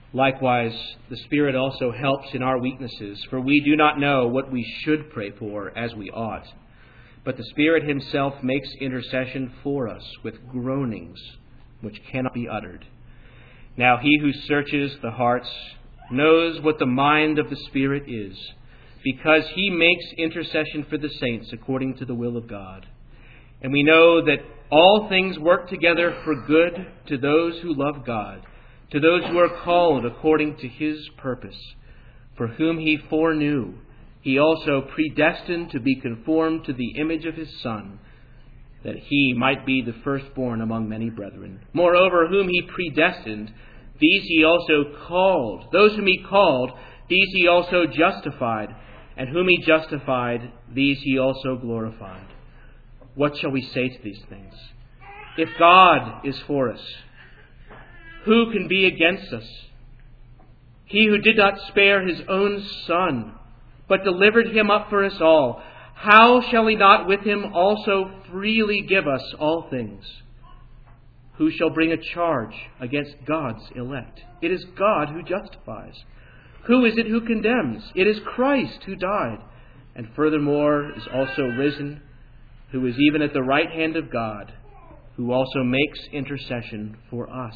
Likewise, the Spirit also helps in our weaknesses, for we do not know what we should pray for as we ought. But the Spirit himself makes intercession for us with groanings which cannot be uttered. Now he who searches the hearts knows what the mind of the Spirit is, because he makes intercession for the saints according to the will of God. And we know that all things work together for good to those who love God, to those who are called according to his purpose. For whom he foreknew, he also predestined to be conformed to the image of his Son, that he might be the firstborn among many brethren. Moreover, whom he predestined, these he also called. Those whom he called, these he also justified. And whom he justified, these he also glorified. What shall we say to these things? If God is for us, who can be against us? He who did not spare his own Son, but delivered him up for us all, how shall he not with him also freely give us all things? Who shall bring a charge against God's elect? It is God who justifies. Who is it who condemns? It is Christ who died, and furthermore is also risen, who is even at the right hand of God, who also makes intercession for us.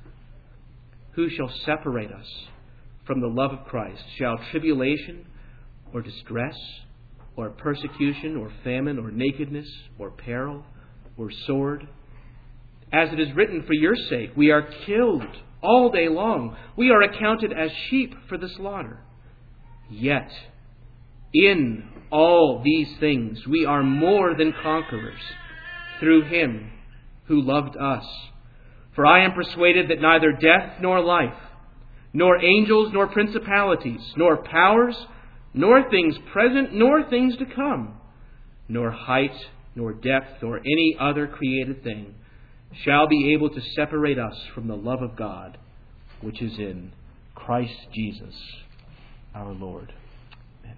Who shall separate us from the love of Christ? Shall tribulation, or distress, or persecution, or famine, or nakedness, or peril, or sword? As it is written, for your sake we are killed all day long. We are accounted as sheep for the slaughter. Yet, in all these things we are more than conquerors through him who loved us. For I am persuaded that neither death nor life, nor angels nor principalities, nor powers, nor things present, nor things to come, nor height, nor depth, nor any other created thing shall be able to separate us from the love of God, which is in Christ Jesus our Lord. Amen.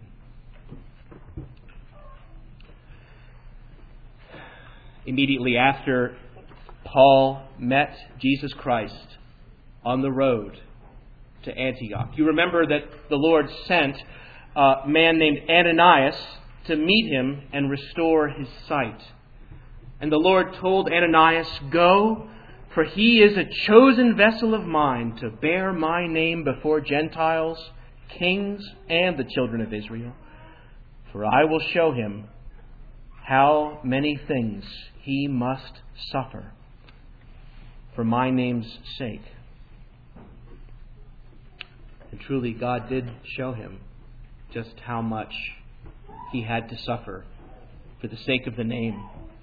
Immediately after Paul met Jesus Christ on the road to Antioch, you remember that the Lord sent a man named Ananias to meet him and restore his sight. And the Lord told Ananias, "Go, for he is a chosen vessel of mine to bear my name before Gentiles, kings, and the children of Israel. For I will show him how many things he must suffer for my name's sake." And truly, God did show him just how much he had to suffer for the sake of the name.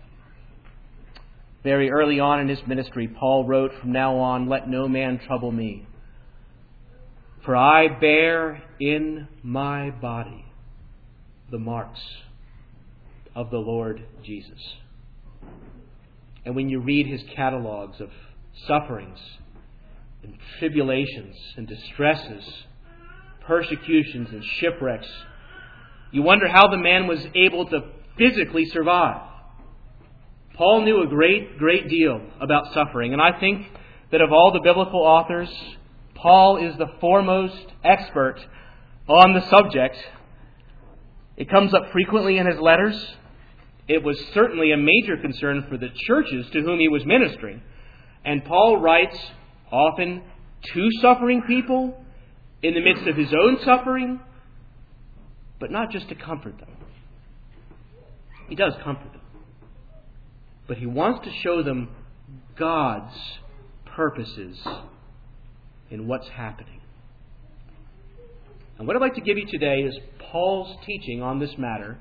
Very early on in his ministry, Paul wrote, "From now on, let no man trouble me. For I bear in my body the marks of the Lord Jesus." And when you read his catalogs of sufferings and tribulations and distresses, persecutions and shipwrecks, you wonder how the man was able to physically survive. Paul knew a great deal about suffering, and I think that of all the biblical authors, Paul is the foremost expert on the subject. It comes up frequently in his letters. It was certainly a major concern for the churches to whom he was ministering. And Paul writes often to suffering people in the midst of his own suffering, but not just to comfort them. He does comfort them. But he wants to show them God's purposes in what's happening. And what I'd like to give you today is Paul's teaching on this matter: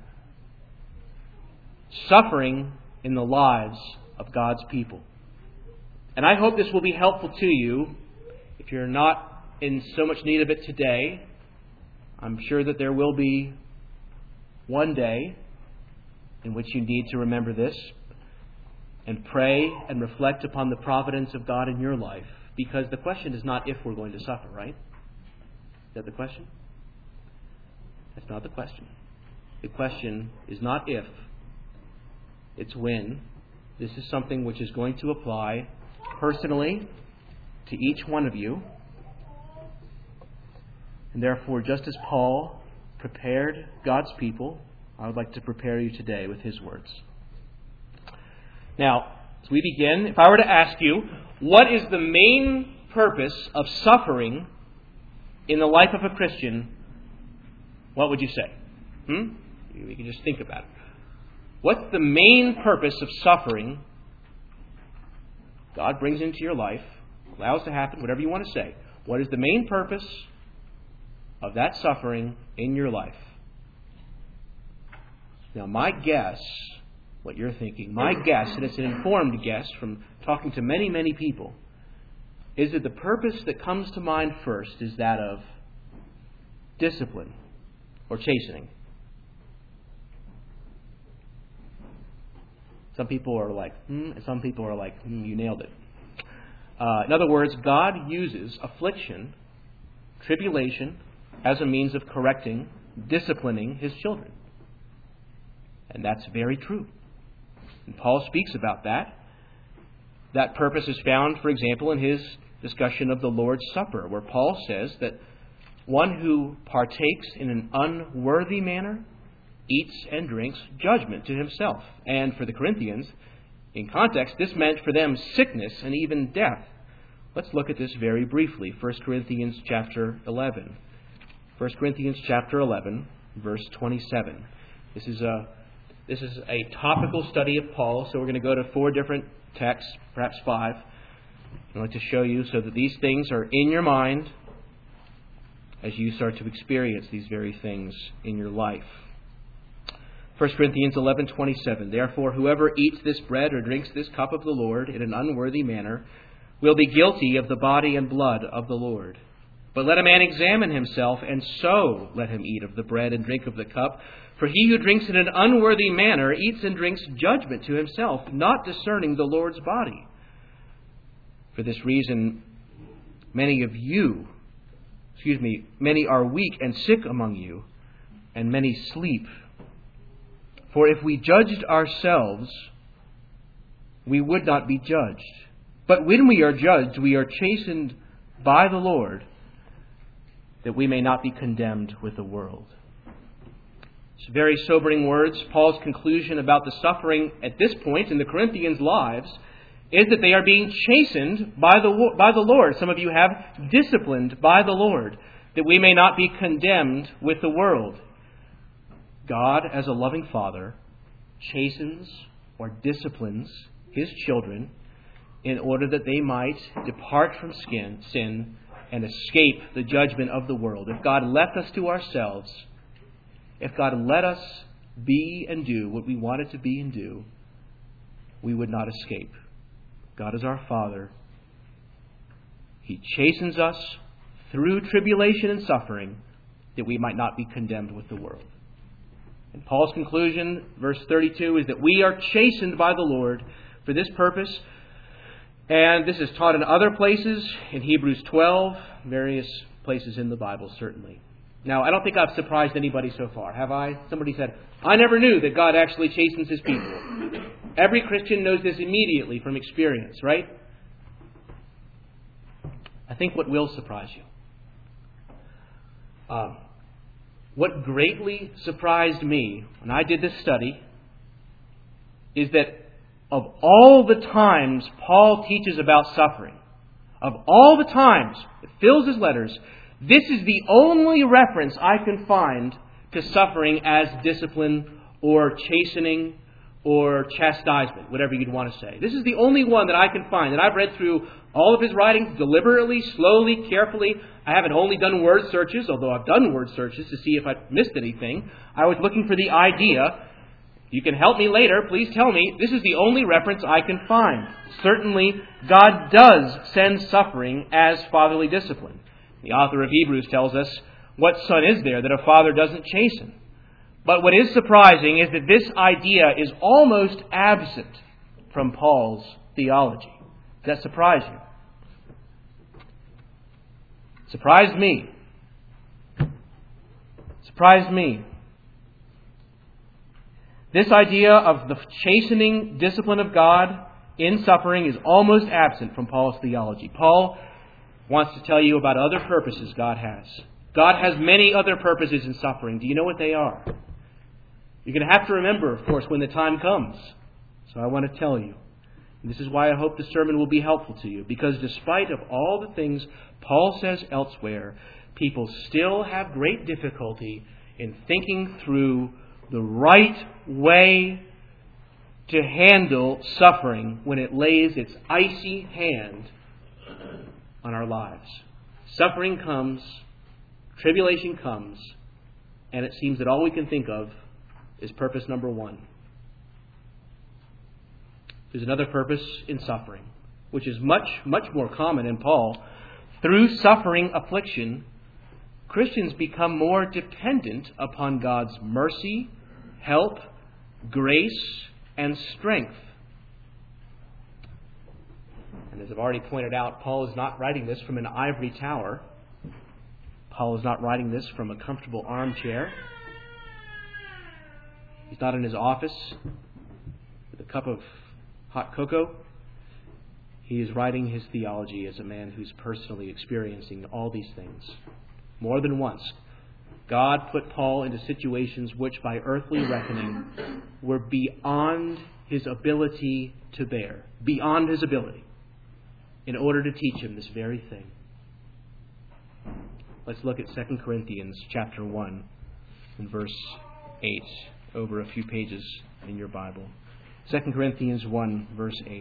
suffering in the lives of God's people. And I hope this will be helpful to you. If you're not in so much need of it today, I'm sure that there will be one day in which you need to remember this and pray and reflect upon the providence of God in your life. Because the question is not if we're going to suffer, right? Is that the question? That's not the question. The question is not if, it's when. This is something which is going to apply personally to each one of you. And therefore, just as Paul prepared God's people, I would like to prepare you today with his words. Now, as we begin, if I were to ask you, what is the main purpose of suffering in the life of a Christian, what would you say? We can just think about it. What's the main purpose of suffering God brings into your life, allows to happen, whatever you want to say? What is the main purpose of that suffering in your life? Now, my guess, what you're thinking, my guess, and it's an informed guess from talking to many, many people, is that the purpose that comes to mind first is that of discipline or chastening. Some people are like, and some people are like, you nailed it. In other words, God uses affliction, tribulation, as a means of correcting, disciplining His children. And that's very true. And Paul speaks about that. That purpose is found, for example, in his discussion of the Lord's Supper, where Paul says that one who partakes in an unworthy manner eats and drinks judgment to himself. And for the Corinthians, in context, this meant for them sickness and even death. Let's look at this very briefly. 1 Corinthians chapter 11. 1 Corinthians chapter 11, verse 27. This is a topical study of Paul, so we're going to go to 4 different texts, perhaps 5. I'd like to show you so that these things are in your mind as you start to experience these very things in your life. 1 Corinthians 11:27. Therefore, whoever eats this bread or drinks this cup of the Lord in an unworthy manner will be guilty of the body and blood of the Lord. But let a man examine himself, and so let him eat of the bread and drink of the cup. For he who drinks in an unworthy manner eats and drinks judgment to himself, not discerning the Lord's body. For this reason, many are weak and sick among you, and many sleep. For if we judged ourselves, we would not be judged. But when we are judged, we are chastened by the Lord, that we may not be condemned with the world. It's very sobering words. Paul's conclusion about the suffering at this point in the Corinthians' lives is that they are being chastened by the Lord. Some of you have disciplined by the Lord, that we may not be condemned with the world. God, as a loving Father, chastens or disciplines His children in order that they might depart from sin and escape the judgment of the world. If God left us to ourselves, if God let us be and do what we wanted to be and do, we would not escape. God is our Father. He chastens us through tribulation and suffering that we might not be condemned with the world. And Paul's conclusion, verse 32, is that we are chastened by the Lord for this purpose. And this is taught in other places, in Hebrews 12, various places in the Bible, certainly. Now, I don't think I've surprised anybody so far, have I? Somebody said, I never knew that God actually chastens His people. Every Christian knows this immediately from experience, right? I think what will surprise you. What greatly surprised me when I did this study is that of all the times Paul teaches about suffering, of all the times it fills his letters, this is the only reference I can find to suffering as discipline or chastening or chastisement, whatever you'd want to say. This is the only one that I can find. And I've read through all of his writings deliberately, slowly, carefully. I haven't only done word searches, although I've done word searches to see if I've missed anything. I was looking for the idea. You can help me later. Please tell me. This is the only reference I can find. Certainly, God does send suffering as fatherly discipline. The author of Hebrews tells us, what son is there that a father doesn't chasten? But what is surprising is that this idea is almost absent from Paul's theology. Does that surprise you? Surprised me. Surprised me. This idea of the chastening discipline of God in suffering is almost absent from Paul's theology. Paul wants to tell you about other purposes God has. God has many other purposes in suffering. Do you know what they are? You're going to have to remember, of course, when the time comes. So I want to tell you. And this is why I hope the sermon will be helpful to you. Because despite of all the things Paul says elsewhere, people still have great difficulty in thinking through the right way to handle suffering when it lays its icy hand on our lives. Suffering comes, tribulation comes, and it seems that all we can think of is purpose number one. There's another purpose in suffering, which is much, much more common in Paul. Through suffering affliction, Christians become more dependent upon God's mercy, help, grace, and strength. And as I've already pointed out, Paul is not writing this from an ivory tower. Paul is not writing this from a comfortable armchair. He's not in his office with a cup of hot cocoa. He is writing his theology as a man who's personally experiencing all these things. More than once, God put Paul into situations which, by earthly reckoning, were beyond his ability to bear. Beyond his ability. In order to teach him this very thing. Let's look at 2 Corinthians chapter 1 and verse 8. Over a few pages in your Bible. 2 Corinthians 1 verse 8.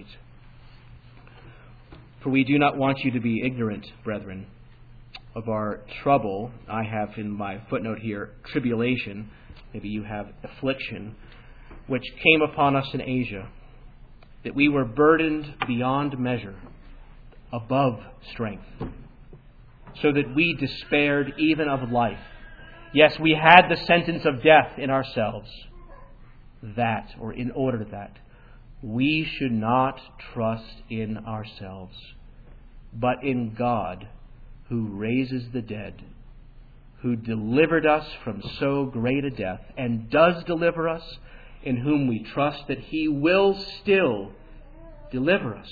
For we do not want you to be ignorant, brethren, of our trouble. I have in my footnote here, tribulation. Maybe you have affliction, which came upon us in Asia, that we were burdened beyond measure, above strength, so that we despaired even of life. Yes, we had the sentence of death in ourselves, that, or in order that, we should not trust in ourselves, but in God, who raises the dead, who delivered us from so great a death, and does deliver us, in whom we trust that He will still deliver us.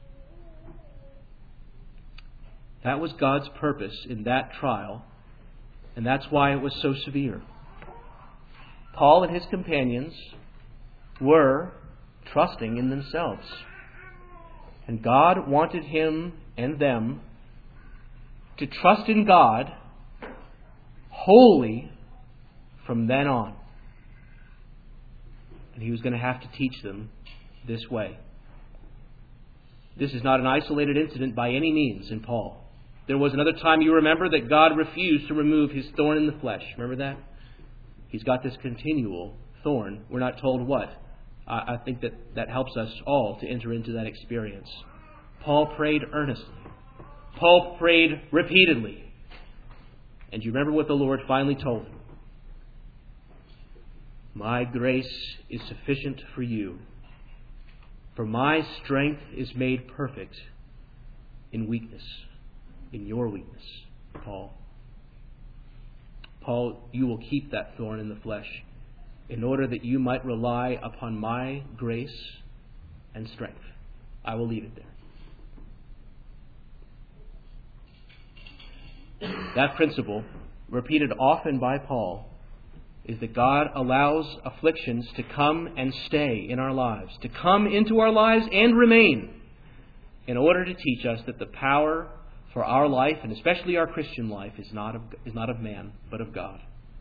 That was God's purpose in that trial, and that's why it was so severe. Paul and his companions were trusting in themselves. And God wanted him and them to trust in God wholly from then on. And He was going to have to teach them this way. This is not an isolated incident by any means in Paul. There was another time, you remember, that God refused to remove His thorn in the flesh. Remember that? He's got this continual thorn. We're not told what. I think that helps us all to enter into that experience. Paul prayed earnestly. Paul prayed repeatedly. And you remember what the Lord finally told him? My grace is sufficient for you, for my strength is made perfect in weakness, in your weakness, Paul. Paul, you will keep that thorn in the flesh in order that you might rely upon my grace and strength. I will leave it there. That principle, repeated often by Paul, is that God allows afflictions to come and stay in our lives, to come into our lives and remain, in order to teach us that the power for our life, and especially our Christian life, is not of man, but of God.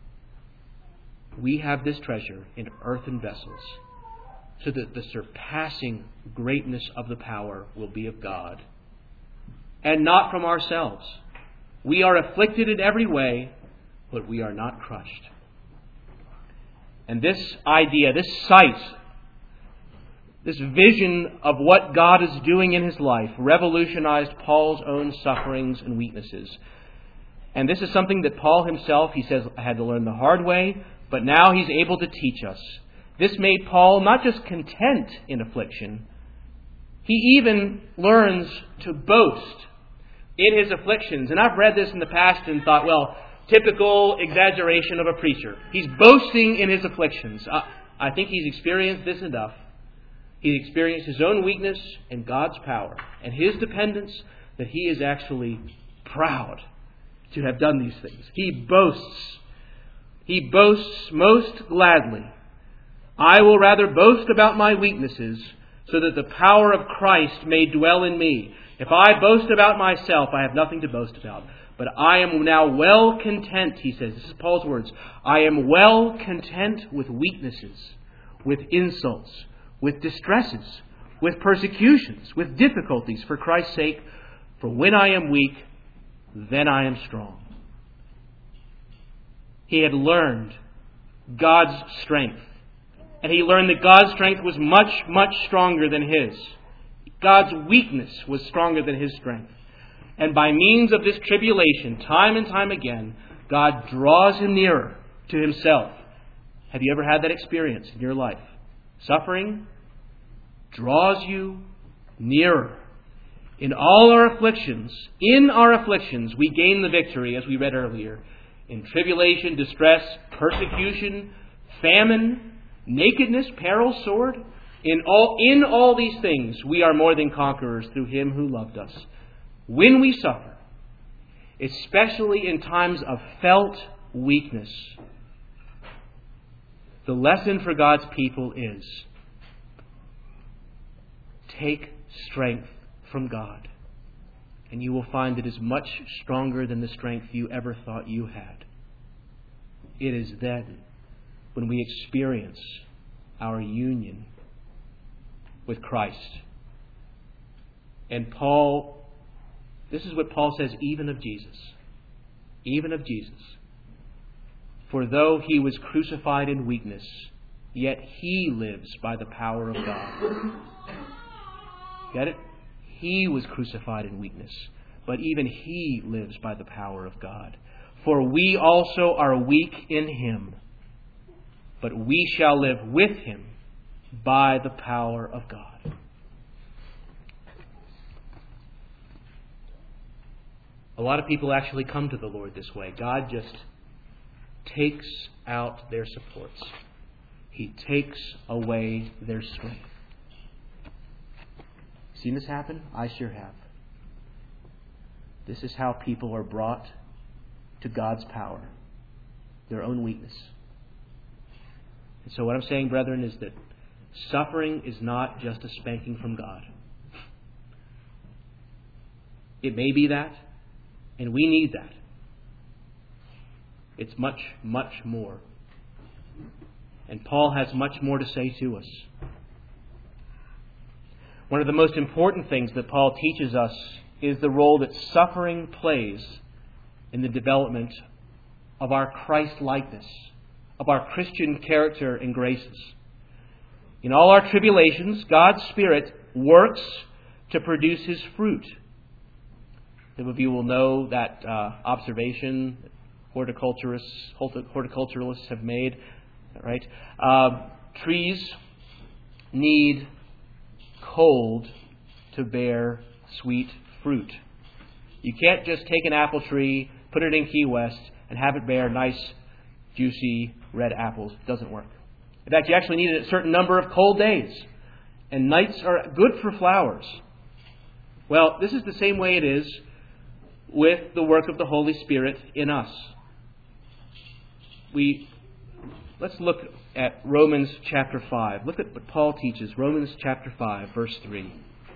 We have this treasure in earthen vessels, so that the surpassing greatness of the power will be of God, and not from ourselves. We are afflicted in every way, but we are not crushed. And this idea, this sight, this vision of what God is doing in his life revolutionized Paul's own sufferings and weaknesses. And this is something that Paul himself, he says, had to learn the hard way, but now he's able to teach us. This made Paul not just content in affliction, he even learns to boast in his afflictions. And I've read this in the past and thought, well, typical exaggeration of a preacher. He's boasting in his afflictions. I think he's experienced this enough. He's experienced his own weakness and God's power and his dependence, that he is actually proud to have done these things. He boasts. He boasts most gladly. I will rather boast about my weaknesses, so that the power of Christ may dwell in me. If I boast about myself, I have nothing to boast about. But I am now well content, he says. This is Paul's words. I am well content with weaknesses, with insults, with distresses, with persecutions, with difficulties for Christ's sake. For when I am weak, then I am strong. He had learned God's strength. And he learned that God's strength was much, much stronger than his. God's weakness was stronger than his strength. And by means of this tribulation, time and time again, God draws him nearer to himself. Have you ever had that experience in your life? Suffering draws you nearer. In all our afflictions, we gain the victory, as we read earlier. In tribulation, distress, persecution, famine, nakedness, peril, sword, in all these things, we are more than conquerors through him who loved us. When we suffer, especially in times of felt weakness, the lesson for God's people is take strength from God, and you will find it is much stronger than the strength you ever thought you had. It is then, when we experience our union with Christ. And this is what Paul says even of Jesus. Even of Jesus. For though he was crucified in weakness, yet he lives by the power of God. Get it? He was crucified in weakness, but even he lives by the power of God. For we also are weak in him, but we shall live with him by the power of God. A lot of people actually come to the Lord this way. God just takes out their supports. He takes away their strength. Seen this happen? I sure have. This is how people are brought to God's power, their own weakness. And so what I'm saying, brethren, is that suffering is not just a spanking from God. It may be that, and we need that. It's much, much more. And Paul has much more to say to us. One of the most important things that Paul teaches us is the role that suffering plays in the development of our Christ-likeness, of our Christian character and graces. In all our tribulations, God's Spirit works to produce His fruit. Some of you will know that observation horticulturists have made. Right? Trees need cold to bear sweet fruit. You can't just take an apple tree, put it in Key West, and have it bear nice, juicy red apples. It doesn't work. In fact, you actually need a certain number of cold days. And nights are good for flowers. Well, this is the same way it is with the work of the Holy Spirit in us. Let's look at Romans chapter 5. Look at what Paul teaches. Romans chapter 5, verse 3.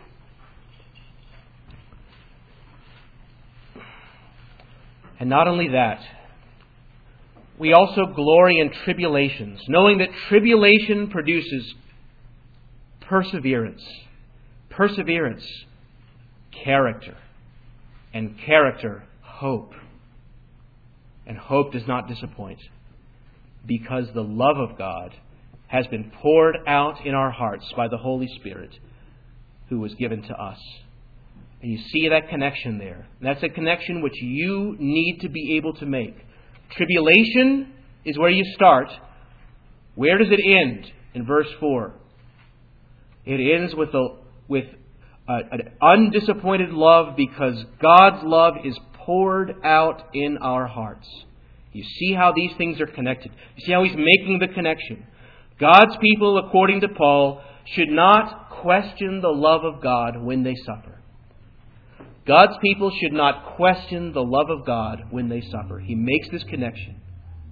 And not only that, we also glory in tribulations, knowing that tribulation produces perseverance. Perseverance, character. And character, hope. And hope does not disappoint, because the love of God has been poured out in our hearts by the Holy Spirit who was given to us. And you see that connection there. That's a connection which you need to be able to make. Tribulation is where you start. Where does it end? In verse 4. It ends with an undisappointed love, because God's love is poured out in our hearts. You see how these things are connected. You see how he's making the connection. God's people, according to Paul, should not question the love of God when they suffer. God's people should not question the love of God when they suffer. He makes this connection.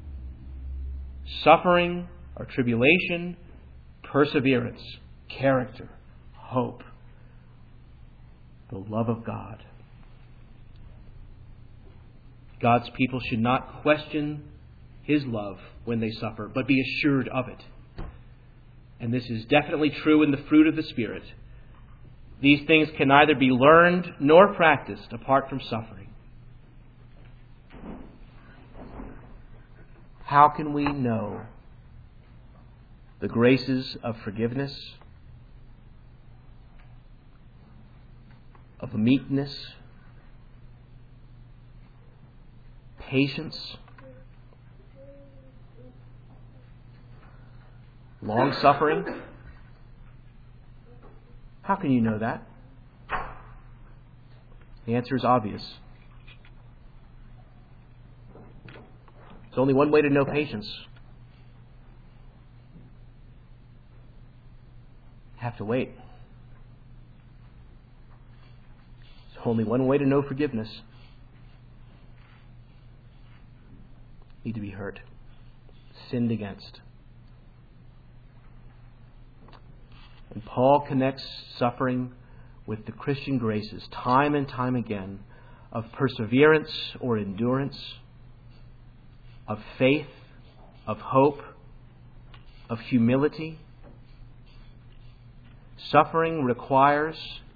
Suffering or tribulation, perseverance, character, hope, the love of God. God's people should not question His love when they suffer, but be assured of it. And this is definitely true in the fruit of the Spirit. These things can neither be learned nor practiced apart from suffering. How can we know the graces of forgiveness, of meekness, patience, long-suffering? How can you know that? The answer is obvious. There's only one way to know patience. You have to wait. There's only one way to know forgiveness. You need to be hurt, sinned against. And Paul connects suffering with the Christian graces time and time again of perseverance or endurance, of faith, of hope, of humility. Suffering requires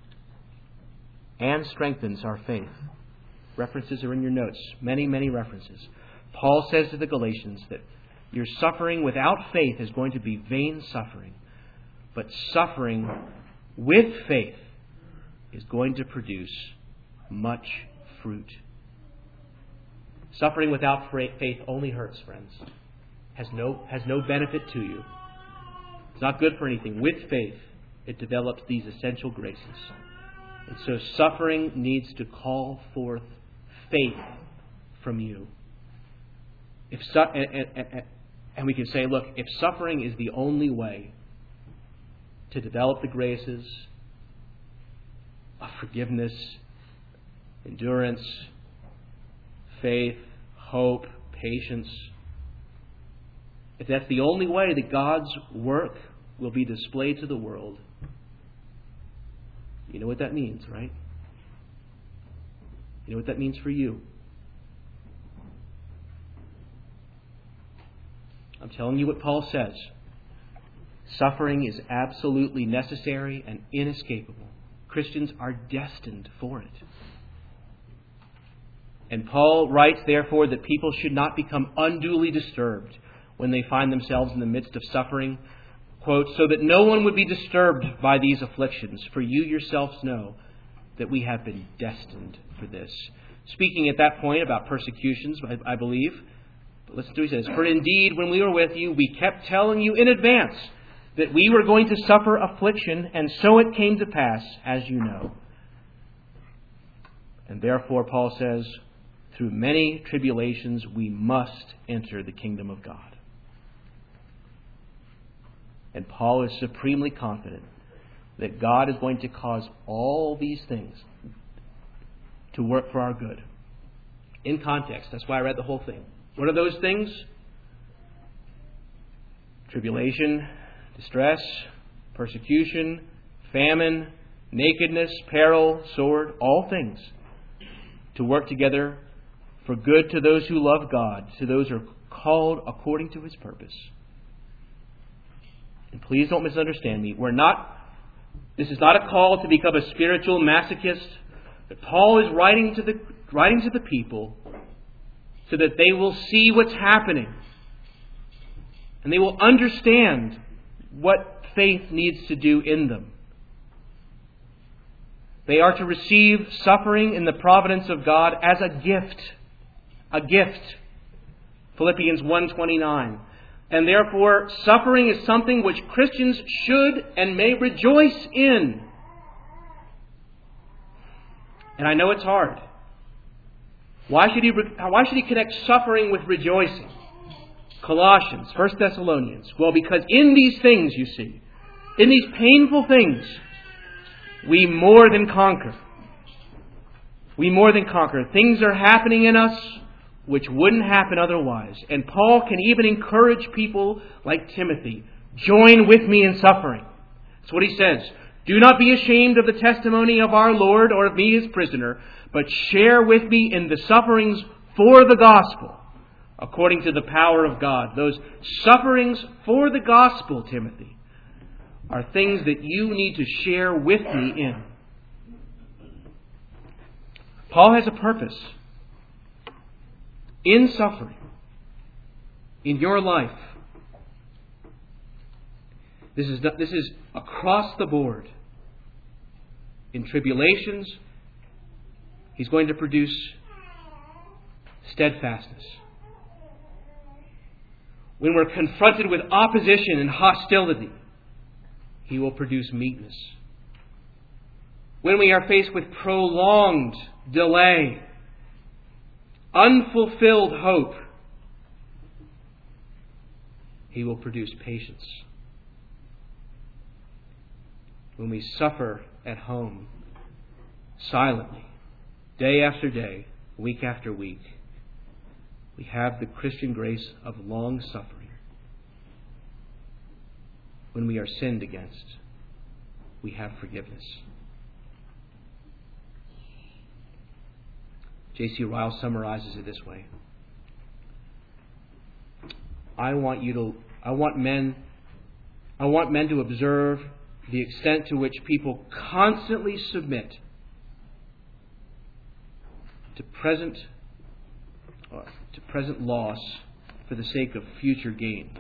and strengthens our faith. References are in your notes. Many, many references. Paul says to the Galatians that your suffering without faith is going to be vain suffering. But suffering with faith is going to produce much fruit. Suffering without faith only hurts, friends. Has no benefit to you. It's not good for anything. With faith, it develops these essential graces. And so suffering needs to call forth faith from you. And we can say, look, if suffering is the only way to develop the graces of forgiveness, endurance, faith, hope, patience, if that's the only way that God's work will be displayed to the world, you know what that means, right? You know what that means for you. I'm telling you what Paul says. Suffering is absolutely necessary and inescapable. Christians are destined for it. And Paul writes, therefore, that people should not become unduly disturbed when they find themselves in the midst of suffering. Quote, so that no one would be disturbed by these afflictions, for you yourselves know that we have been destined for this. Speaking at that point about persecutions, I believe, but listen to what he says. For indeed, when we were with you, we kept telling you in advance that we were going to suffer affliction, and so it came to pass, as you know. And therefore, Paul says, through many tribulations, we must enter the kingdom of God. And Paul is supremely confident that God is going to cause all these things to work for our good. In context, that's why I read the whole thing. What are those things? Tribulation, distress, persecution, famine, nakedness, peril, sword, all things to work together for good to those who love God, to those who are called according to His purpose. And please don't misunderstand me. This is not a call to become a spiritual masochist. But Paul is writing to the people so that they will see what's happening. And they will understand what faith needs to do in them. They are to receive suffering in the providence of God as a gift. A gift. Philippians 1:29. And therefore, suffering is something which Christians should and may rejoice in. And I know it's hard. Why should he connect suffering with rejoicing? Colossians, 1 Thessalonians. Well, because in these things, you see, in these painful things, we more than conquer We more than conquer. Things are happening in us which wouldn't happen otherwise. And Paul can even encourage people like Timothy. Join with me in suffering. That's what he says. Do not be ashamed of the testimony of our Lord or of me his prisoner, but share with me in the sufferings for the gospel, according to the power of God. Those sufferings for the gospel, Timothy, are things that you need to share with me in. Paul has a purpose in suffering, in your life. This is across the board. In tribulations, he's going to produce steadfastness. When we're confronted with opposition and hostility, he will produce meekness. When we are faced with prolonged delay, unfulfilled hope, he will produce patience. When we suffer at home, silently, day after day, week after week, we have the Christian grace of long suffering. When we are sinned against, we have forgiveness. J.C. Ryle summarizes it this way. I want men to observe the extent to which people constantly submit to present loss for the sake of future gain.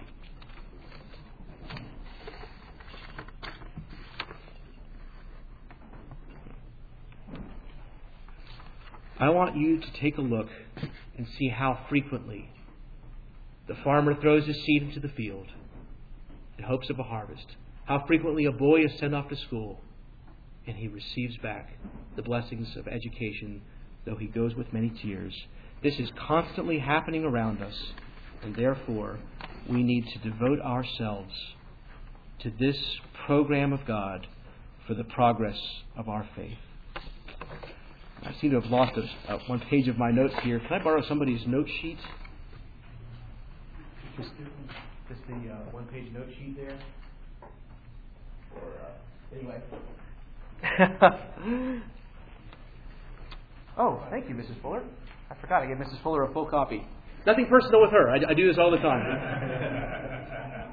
I want you to take a look and see how frequently the farmer throws his seed into the field in hopes of a harvest. How frequently a boy is sent off to school and he receives back the blessings of education, though he goes with many tears. This is constantly happening around us, and therefore we need to devote ourselves to this program of God for the progress of our faith. I seem to have lost one page of my notes here. Can I borrow somebody's note sheet? Just the one-page note sheet there. Anyway. Oh, thank you, Mrs. Fuller. I forgot I gave Mrs. Fuller a full copy. Nothing personal with her. I do this all the time.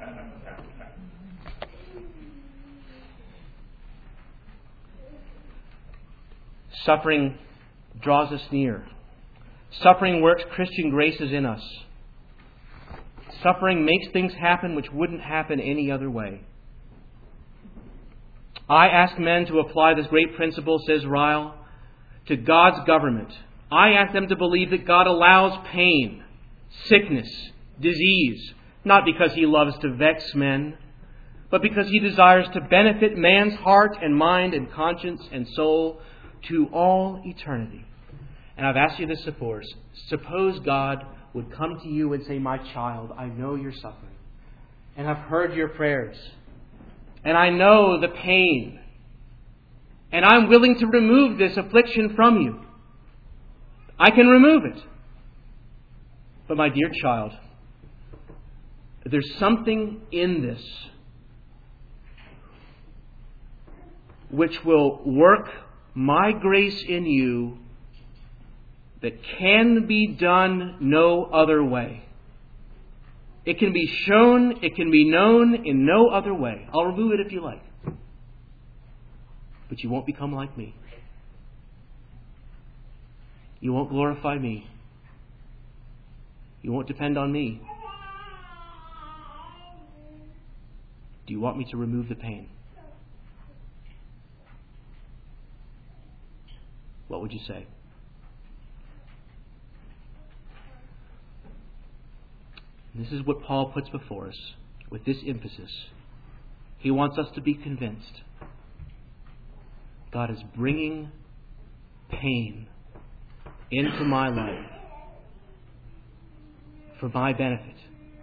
Suffering draws us near. Suffering works Christian graces in us. Suffering makes things happen which wouldn't happen any other way. I ask men to apply this great principle, says Ryle, to God's government. I ask them to believe that God allows pain, sickness, disease, not because He loves to vex men, but because He desires to benefit man's heart and mind and conscience and soul to all eternity. And I've asked you this before. Suppose God would come to you and say, my child, I know you're suffering. And I've heard your prayers. And I know the pain. And I'm willing to remove this affliction from you. I can remove it. But my dear child, there's something in this which will work my grace in you that can be done no other way. It can be shown, it can be known in no other way. I'll remove it if you like. But you won't become like me. You won't glorify me. You won't depend on me. Do you want me to remove the pain? What would you say? This is what Paul puts before us with this emphasis. He wants us to be convinced God is bringing pain into my life for my benefit.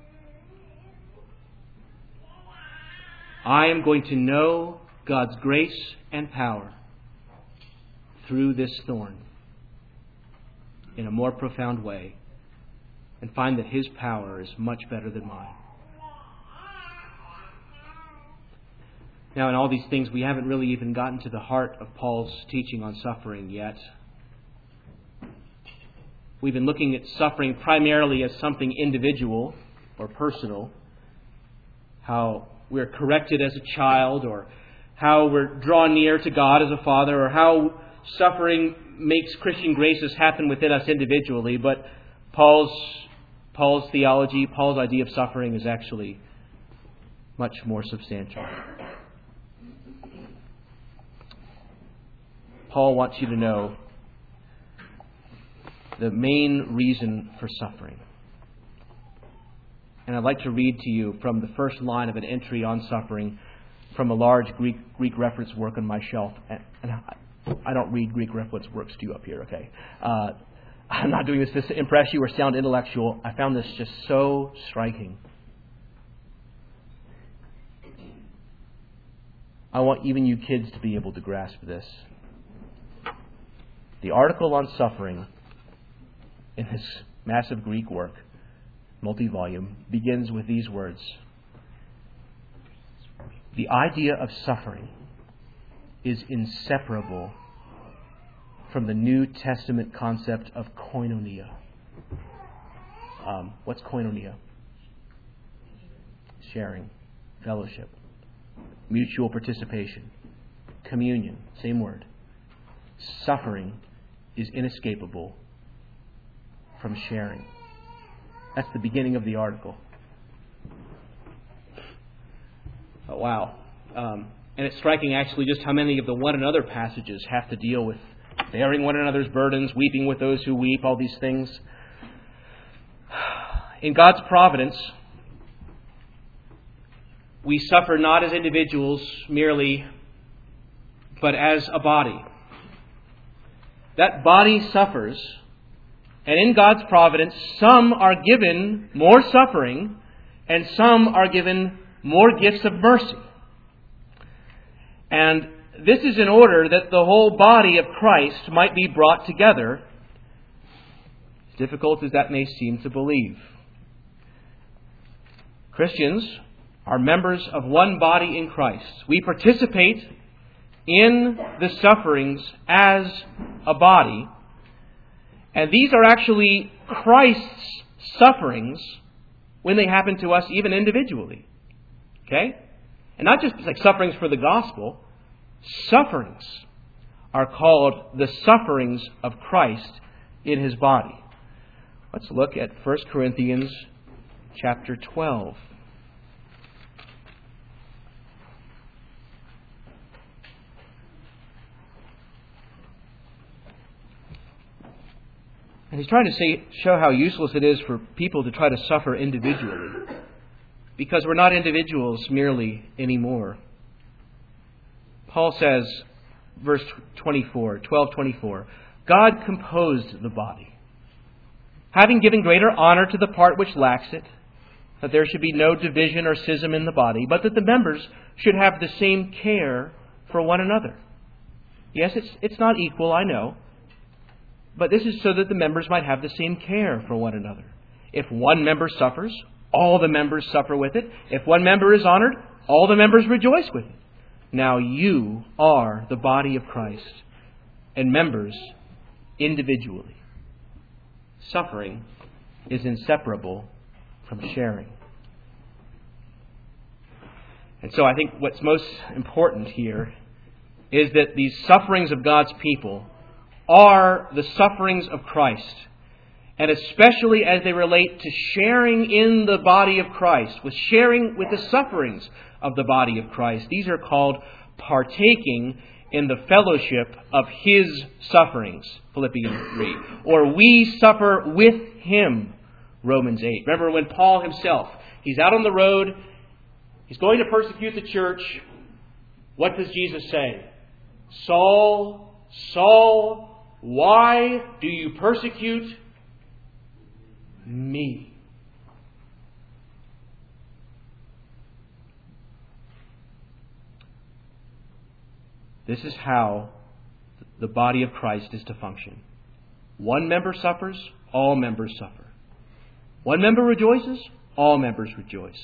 I am going to know God's grace and power through this thorn. in a more profound way and find that His power is much better than mine. Now, in all these things, we haven't really even gotten to the heart of Paul's teaching on suffering yet. We've been looking at suffering primarily as something individual or personal, how we're corrected as a child, or how we're drawn near to God as a father, or how suffering makes Christian graces happen within us individually. But Paul's theology, Paul's idea of suffering is actually much more substantial. Paul wants you to know the main reason for suffering. And I'd like to read to you from the first line of an entry on suffering from a large Greek reference work on my shelf. And I don't read Greek reference works to you up here, okay? I'm not doing this to impress you or sound intellectual. I found this just so striking. I want even you kids to be able to grasp this. The article on suffering in this massive Greek work, multi-volume, begins with these words. The idea of suffering is inseparable from the New Testament concept of koinonia. What's koinonia? Sharing, fellowship, mutual participation, communion, same word. Suffering is inescapable from sharing. That's the beginning of the article. Oh, wow. And it's striking actually just how many of the one another passages have to deal with bearing one another's burdens, weeping with those who weep, all these things. In God's providence, we suffer not as individuals merely, but as a body. That body suffers, and in God's providence, some are given more suffering, and some are given more gifts of mercy. And this is in order that the whole body of Christ might be brought together, as difficult as that may seem to believe. Christians are members of one body in Christ. We participate in the sufferings as a body. And these are actually Christ's sufferings when they happen to us even individually. Okay? And not just like sufferings for the gospel. Sufferings are called the sufferings of Christ in His body. Let's look at 1 Corinthians chapter 12. And he's trying to show how useless it is for people to try to suffer individually. Because we're not individuals merely anymore. Paul says, verse 24, 12:24, God composed the body, having given greater honor to the part which lacks it, that there should be no division or schism in the body, but that the members should have the same care for one another. Yes, it's not equal, I know. But this is so that the members might have the same care for one another. If one member suffers, all the members suffer with it. If one member is honored, all the members rejoice with it. Now you are the body of Christ and members individually. Suffering is inseparable from sharing. And so I think what's most important here is that these sufferings of God's people are the sufferings of Christ. And especially as they relate to sharing in the body of Christ, with sharing with the sufferings of the body of Christ. These are called partaking in the fellowship of His sufferings, Philippians 3. Or we suffer with Him, Romans 8. Remember when Paul himself, he's out on the road, he's going to persecute the church. What does Jesus say? Saul, Saul, why do you persecute me? This is how the body of Christ is to function. One member suffers, all members suffer. One member rejoices, all members rejoice.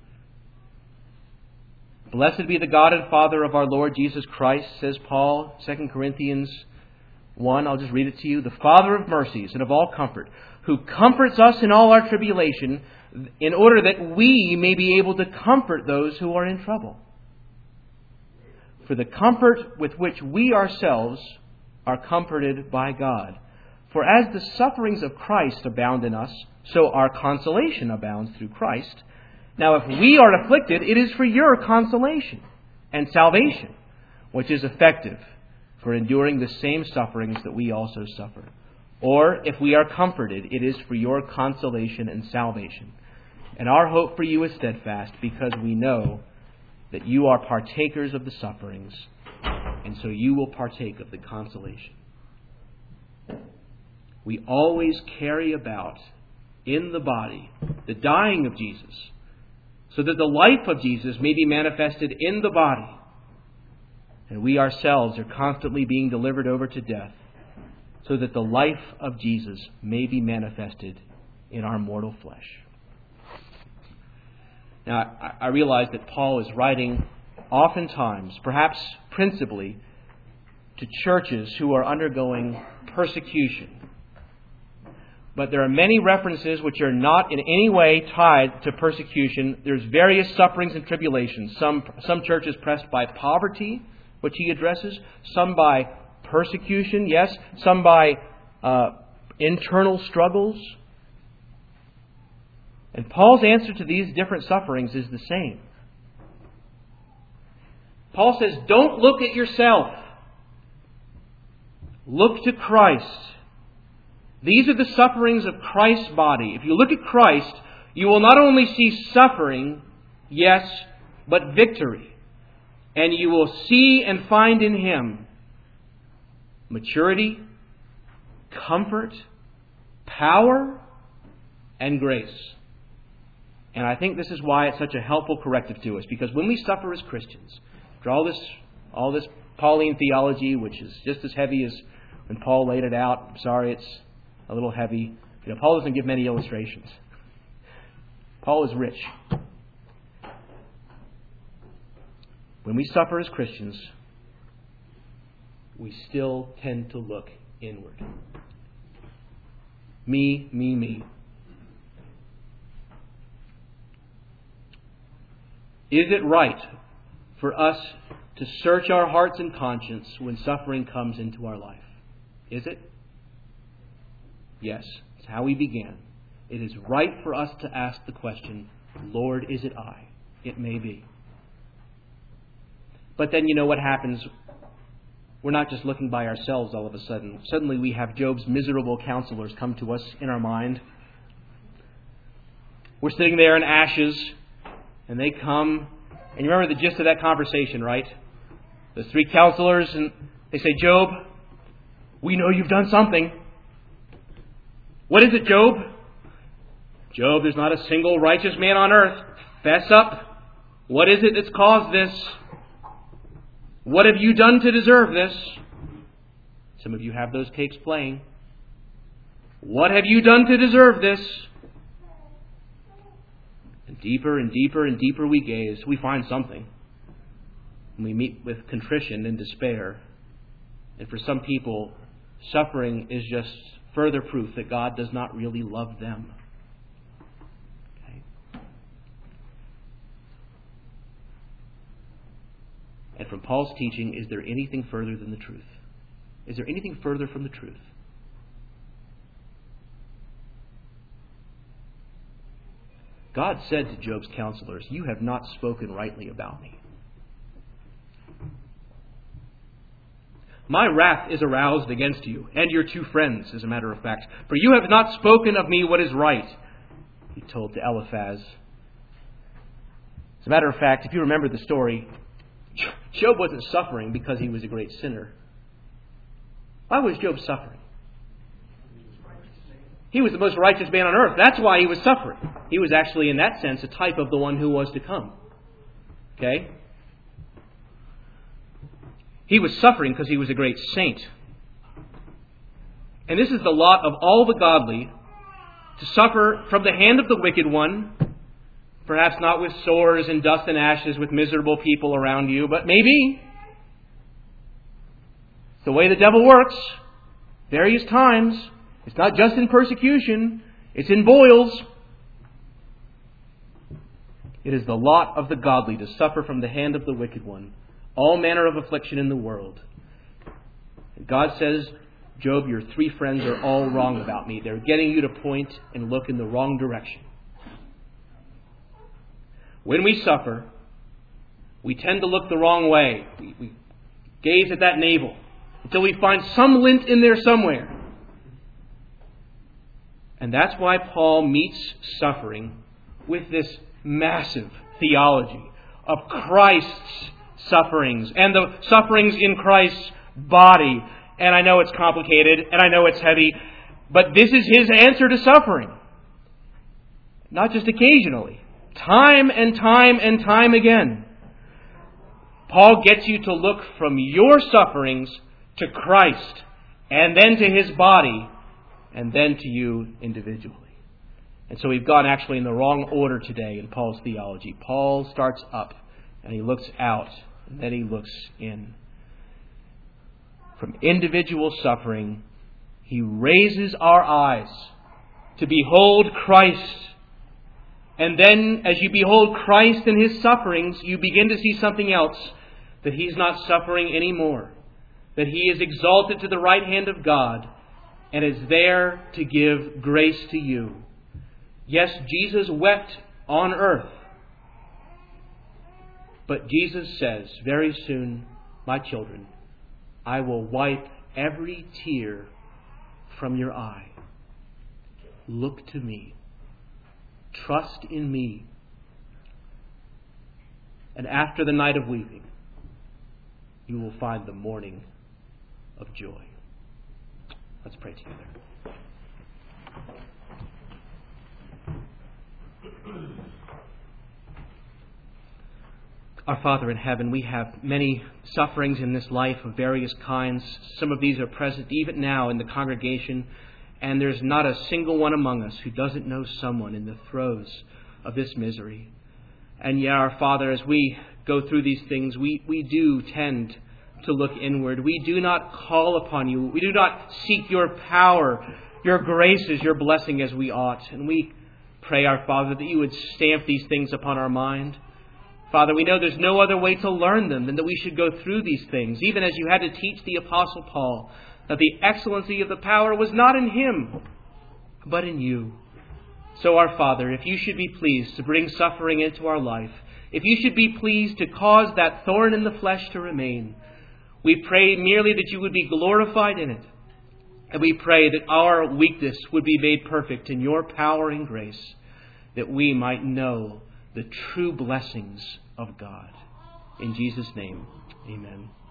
Blessed be the God and Father of our Lord Jesus Christ, says Paul, 2 Corinthians 1. I'll just read it to you. The Father of mercies and of all comfort, who comforts us in all our tribulation, in order that we may be able to comfort those who are in trouble. For the comfort with which we ourselves are comforted by God. For as the sufferings of Christ abound in us, so our consolation abounds through Christ. Now if we are afflicted, it is for your consolation and salvation, which is effective for enduring the same sufferings that we also suffer. Or if we are comforted, it is for your consolation and salvation. And our hope for you is steadfast, because we know that you are partakers of the sufferings, and so you will partake of the consolation. We always carry about in the body the dying of Jesus, so that the life of Jesus may be manifested in the body. And we ourselves are constantly being delivered over to death, so that the life of Jesus may be manifested in our mortal flesh. Now, I realize that Paul is writing oftentimes, perhaps principally, to churches who are undergoing persecution. But there are many references which are not in any way tied to persecution. There's various sufferings and tribulations. Some churches pressed by poverty, which he addresses. Some by persecution, yes. Some by internal struggles. And Paul's answer to these different sufferings is the same. Paul says, don't look at yourself. Look to Christ. These are the sufferings of Christ's body. If you look at Christ, you will not only see suffering, yes, but victory. And you will see and find in Him maturity, comfort, power, and grace. And I think this is why it's such a helpful corrective to us. Because when we suffer as Christians, after all this Pauline theology, which is just as heavy as when Paul laid it out. I'm sorry, it's a little heavy. Paul doesn't give many illustrations. Paul is rich. When we suffer as Christians, we still tend to look inward. Me, me, me. Is it right for us to search our hearts and conscience when suffering comes into our life? Is it? Yes. It's how we began. It is right for us to ask the question, Lord, is it I? It may be. But then you know what happens? We're not just looking by ourselves all of a sudden. Suddenly we have Job's miserable counselors come to us in our mind. We're sitting there in ashes, and they come. And you remember the gist of that conversation, right? The three counselors, and they say, Job, we know you've done something. What is it, Job? Job, there's not a single righteous man on earth. Fess up. What is it that's caused this? What have you done to deserve this? Some of you have those tapes playing. What have you done to deserve this? And deeper and deeper and deeper we gaze, we find something. And we meet with contrition and despair. And for some people, suffering is just further proof that God does not really love them. Okay? And from Paul's teaching, is there anything further than the truth? Is there anything further from the truth? God said to Job's counselors, you have not spoken rightly about me. My wrath is aroused against you, and your two friends, as a matter of fact. For you have not spoken of me what is right, he told to Eliphaz. As a matter of fact, if you remember the story, Job wasn't suffering because he was a great sinner. Why was Job suffering? He was the most righteous man on earth. That's why he was suffering. He was actually, in that sense, a type of the one who was to come. Okay? He was suffering because he was a great saint. And this is the lot of all the godly, to suffer from the hand of the wicked one, perhaps not with sores and dust and ashes with miserable people around you, but maybe the way the devil works, various times. It's not just in persecution, it's in boils. It is the lot of the godly to suffer from the hand of the wicked one, all manner of affliction in the world. And God says, Job, your three friends are all wrong about me. They're getting you to point and look in the wrong direction. When we suffer, we tend to look the wrong way. We gaze at that navel until we find some lint in there somewhere. And that's why Paul meets suffering with this massive theology of Christ's sufferings and the sufferings in Christ's body. And I know it's complicated and I know it's heavy, but this is his answer to suffering. Not just occasionally. Time and time and time again. Paul gets you to look from your sufferings to Christ, and then to his body, and then to you individually. And so we've gone actually in the wrong order today in Paul's theology. Paul starts up, and he looks out, and then he looks in. From individual suffering, he raises our eyes to behold Christ. And then, as you behold Christ and his sufferings, you begin to see something else, that he's not suffering anymore. That he is exalted to the right hand of God and is there to give grace to you. Yes, Jesus wept on earth. But Jesus says very soon, my children, I will wipe every tear from your eye. Look to me. Trust in me. And after the night of weeping, you will find the morning of joy. Let's pray together. Our Father in heaven, we have many sufferings in this life of various kinds. Some of these are present even now in the congregation, and there's not a single one among us who doesn't know someone in the throes of this misery. And yet, our Father, as we go through these things, we do tend to look inward. We do not call upon you. We do not seek your power, your graces, your blessing as we ought. And we pray, our Father, that you would stamp these things upon our mind. Father, we know there's no other way to learn them than that we should go through these things, even as you had to teach the Apostle Paul that the excellency of the power was not in him, but in you. So, our Father, if you should be pleased to bring suffering into our life, if you should be pleased to cause that thorn in the flesh to remain, we pray merely that you would be glorified in it. And we pray that our weakness would be made perfect in your power and grace, that we might know the true blessings of God. In Jesus' name, amen.